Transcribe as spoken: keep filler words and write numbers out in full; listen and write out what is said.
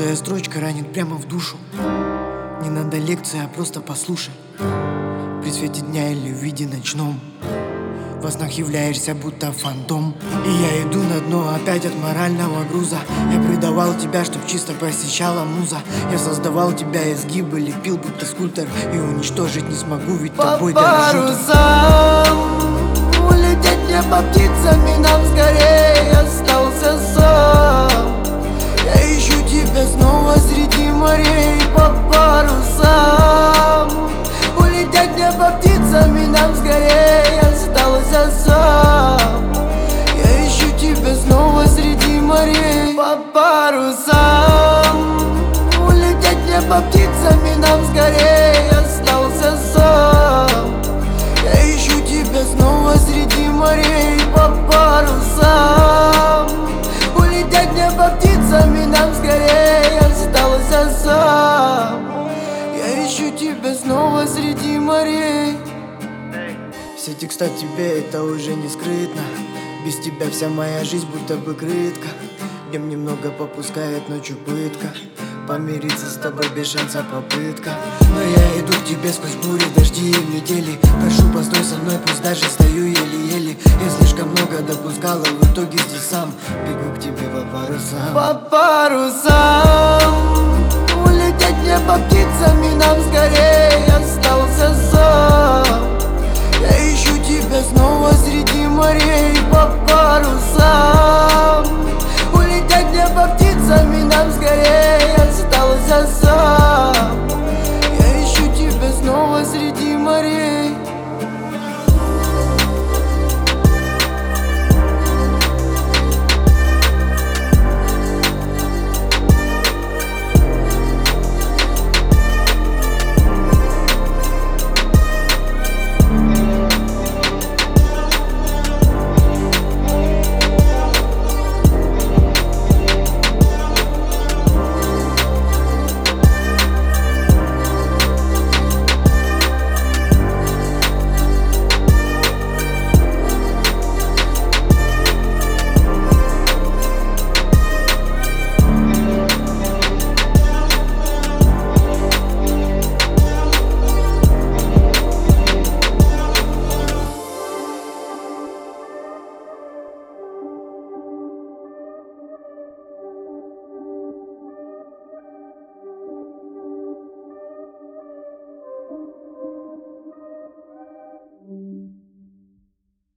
Каждая строчка ранит прямо в душу. Не надо лекции, а просто послушай. При свете дня или в виде ночном во снах являешься будто фантом. И я иду на дно опять от морального груза. Я предавал тебя, чтоб чисто посещала муза. Я создавал тебя изгибы, лепил будто скульптор. И уничтожить не смогу, ведь по тобой дорожу. Улететь небо птицами, нам скорее остался сам. Я ищу тебя снова среди морей по парусам. Улететь небо птицами, нам скорее остался сам. Я ищу тебя снова среди морей по парусам. Улететь небо птицами, нам скорее остался сам. Я ищу тебя снова среди морей по парусам. Улететь небо птицами, нам скорее остался сам. Я ищу тебя снова среди морей. Все текста тебе, это уже не скрытно. Без тебя вся моя жизнь будто бы крытка. Днем немного попускает, ночью пытка. Помириться с тобой без шанса попытка. Но я иду к тебе сквозь бури, дожди и метели. Прошу, постой со мной, пусть даже стою еле-еле. Я слишком много допускал, а в итоге здесь сам бегу к тебе по парусам. По парусам.